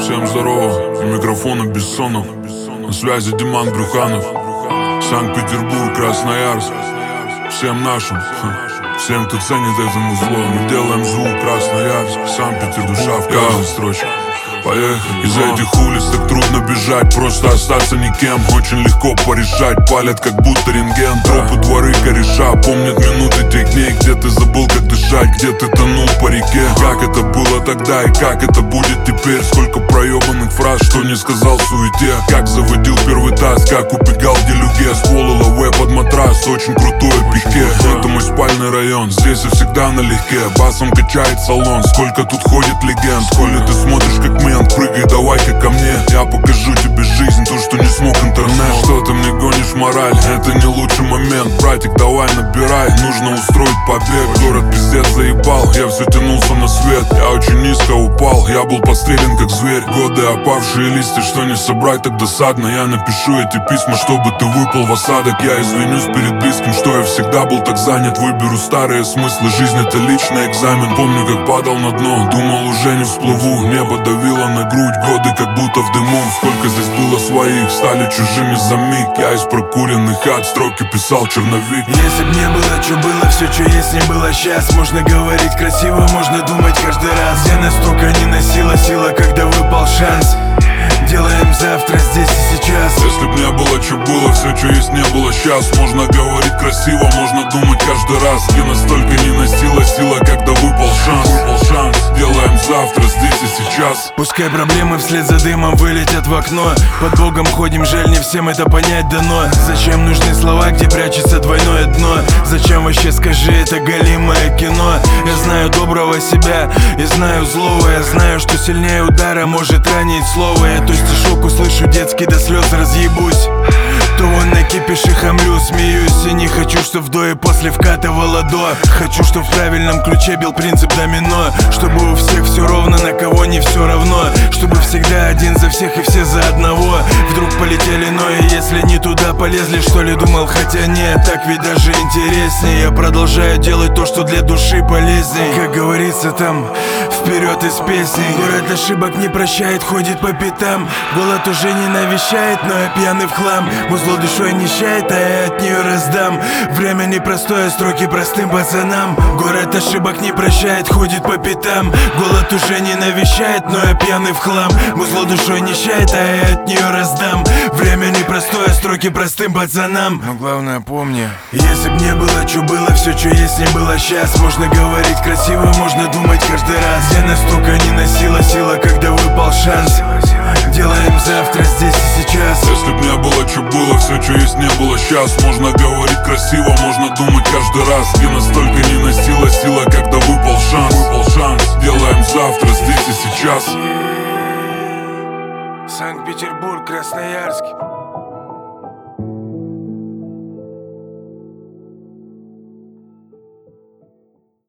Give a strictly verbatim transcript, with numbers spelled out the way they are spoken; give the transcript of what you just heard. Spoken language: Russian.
Всем здорово, у микрофона Бессонов. На связи Диман Брюханов. Санкт-Петербург, Красноярск. Всем нашим, всем, кто ценит это музло. Мы делаем звук, Красноярск, Санкт-Петербург, душа в каждой строчке. Поехали. Из этих улиц так трудно бежать, просто остаться никем. Очень легко порешать, палят как будто рентген. Тропы, дворы, кореша, помнят минуты тех дней, где ты забыл как дышать, где ты тонул по реке. Как это было тогда и как это будет теперь. Сколько проебанных фраз, что не сказал в суете. Как заводил первый таз, как убегал в делюге. Ствол и лаве под матрас, очень крутое пике. Это мой спальный район, здесь я всегда налегке. Басом качает салон, сколько тут ходит легенд. Коли ты смотришь как мент, прыгай, давай-ка ко мне. Я покажу тебе жизнь, то, что не смог интернет. Что ты мне гонишь мораль, это не лучший момент. Братик, давай набирай, нужно устроить побег. Город пиздец заебал, я все тянулся на свет. Я очень низко упал, я был подстрелен как зверь. Годы опавшие листья, что не собрать так досадно. Я напишу эти письма, чтобы ты выпал в осадок. Я извинюсь перед близким, что я всегда был так занят. Выберу старые смыслы, жизнь это личный экзамен. Помню, как падал на дно, думал уже не всплыву. Небо давило на грудь, годы как будто в дыму. Сколько здесь было своих, стали чужими за миг. Я из прокуренных хат строки писал черновик. Если б не было, что было, все, что есть, не было сейчас. Можно говорить красиво, можно думать каждый раз. Я настолько не носила сила, когда выпал шанс. Делаем завтра, здесь и сейчас. Если б не было, что было, все, что есть, не было сейчас. Можно говорить красиво, можно думать каждый раз. Я настолько не носила сила, когда выпал шанс. Выпал шанс, делаем завтра, здесь и сейчас. Пускай проблемы вслед за дымом вылетят в окно. Под Богом ходим, жаль, не всем это понять дано. Зачем нужны слова, где прячется двойное дно? Зачем вообще, скажи, это голимое кино? Я знаю доброго себя, я знаю злого. Я знаю, что сильнее удара может ранить слово. Я то стишок услышу детский, до слез разъебусь. То вон на кипише хамлю, смеюсь. И не хочу, чтоб в до и после вкатывало до. Хочу, чтоб в правильном ключе бил принцип домино. Чтобы у всех все ровно, на кого не все равно. Чтобы всегда один за всех и все за одного. Вдруг полетели, но и если не туда полезли, что ли, думал, хотя нет, так ведь даже интереснее. Я продолжаю делать то, что для души полезней. Как говорится там, вперед из песни. Город ошибок не прощает, ходит по пятам. Голод уже не навещает, но я пьяный в хлам. Музло душой нищает, а я от нее раздам. Время непростое, строки простым пацанам. Город ошибок не прощает, ходит по пятам. Голод уже не навещает, но я пьяный в хлам. Музло душой нищает, а я от нее раздам. Время непростое, строки простым пацанам. Но главное помни, если б не было, что было, все, что есть, не было сейчас. Можно говорить красиво, можно думать каждый раз. Я настолько не носила сила, когда выпал шанс. Делаем завтра, здесь и сейчас. Если б не было, что было, все, что есть, не было сейчас. Можно говорить красиво, можно думать каждый раз. Я настолько не носила сила, когда выпал шанс. Выпал шанс, делаем завтра, здесь и сейчас. Санкт-Петербург, Красноярск.